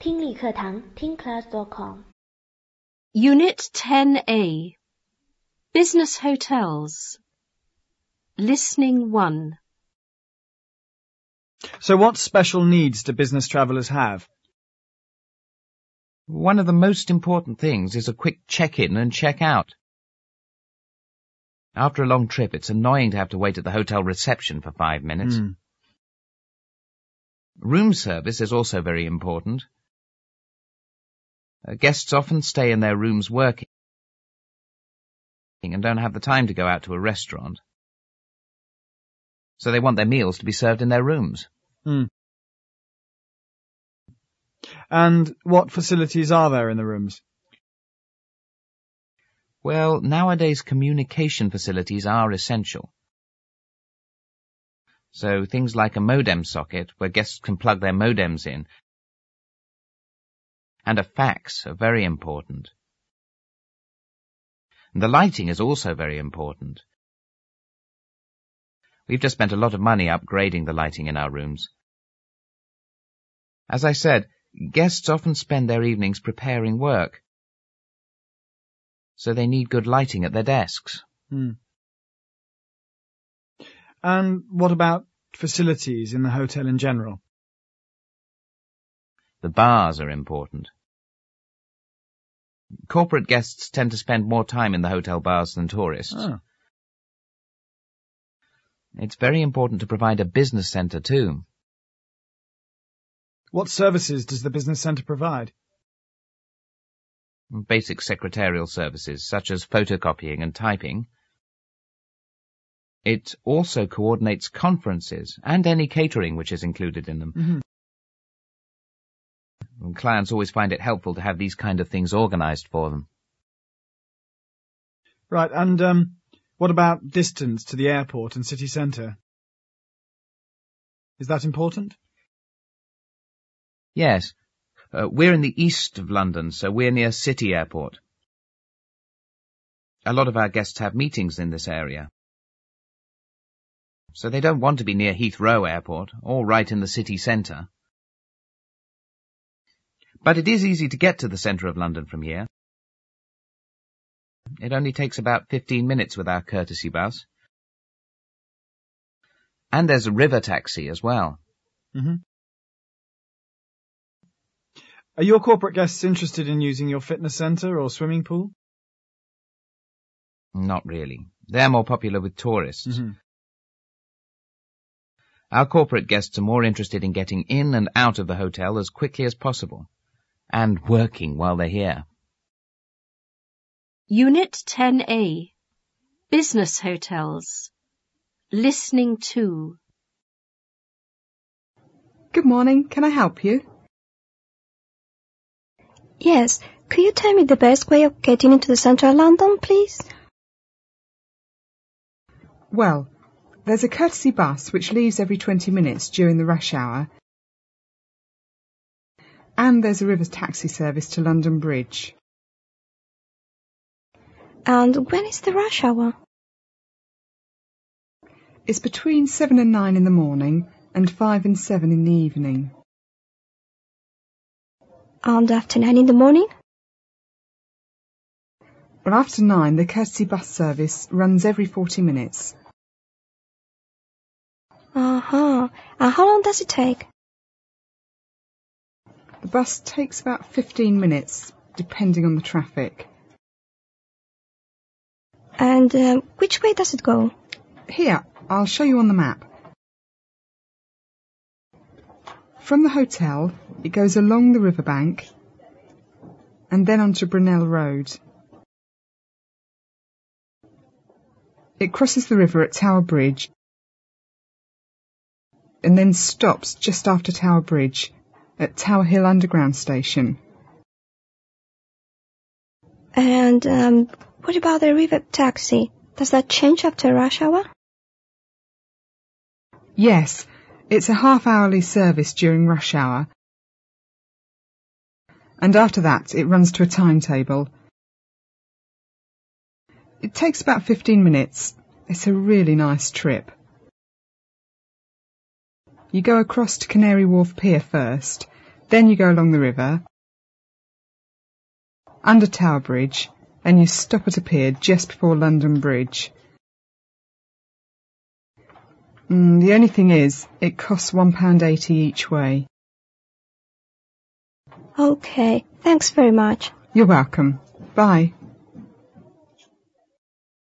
听力课堂 ThinkClass.com Unit 10A Business Hotels Listening 1 So what special needs do business travellers have? One of the most important things is a quick check-in and check-out. After a long trip, it's annoying to have to wait at the hotel reception for 5 minutes. Room service is also very important. Guests often stay in their rooms working and don't have the time to go out to a restaurant. So they want their meals to be served in their rooms. And what facilities are there in the rooms? Well, nowadays communication facilities are essential. So things like a modem socket where guests can plug their modems in and a fax are very important. And the lighting is also very important. We've just spent a lot of money upgrading the lighting in our rooms. As I said, guests often spend their evenings preparing work, so they need good lighting at their desks. And what about facilities in the hotel in general? The bars are important. Corporate guests tend to spend more time in the hotel bars than tourists. It's very important to provide a business centre too. What services does the business centre provide? Basic secretarial services, such as photocopying and typing. It also coordinates conferences and any catering which is included in them. Clients always find it helpful to have these kind of things organised for them. Right, and what about distance to the airport and city centre? Is that important? Yes. We're in the east of London, so we're near City Airport. A lot of our guests have meetings in this area. So they don't want to be near Heathrow Airport, or right in the city centre. But it is easy to get to the centre of London from here. It only takes about 15 minutes with our courtesy bus. And there's a river taxi as well. Are your corporate guests interested in using your fitness centre or swimming pool? Not really. They're more popular with tourists. Our corporate guests are more interested in getting in and out of the hotel as quickly as possible, and working while they're here. Unit 10A Business Hotels Listening 2 Good morning. Can I help you? Yes. Could you tell me the best way of getting into the centre of London, please? Well, there's a courtesy bus which leaves every 20 minutes during the rush hour, and there's a river taxi service to London Bridge. And when is the rush hour? It's between 7 and 9 in the morning and 5 and 7 in the evening. And after 9 in the morning? Well, after 9, the courtesy bus service runs every 40 minutes. And how long does it take? The bus takes about 15 minutes, depending on the traffic. And which way does it go? Here, I'll show you on the map. From the hotel, it goes along the riverbank and then onto Brunel Road. It crosses the river at Tower Bridge and then stops just after Tower Bridge at Tower Hill Underground Station. And what about the river taxi? Does that change after rush hour? Yes, it's a half-hourly service during rush hour. And after that, it runs to a timetable. It takes about 15 minutes. It's a really nice trip. You go across to Canary Wharf Pier first, Then you go along the river, under Tower Bridge, and you stop at a pier just before London Bridge. The only thing is, it costs £1.80 each way. Okay, thanks very much. You're welcome. Bye.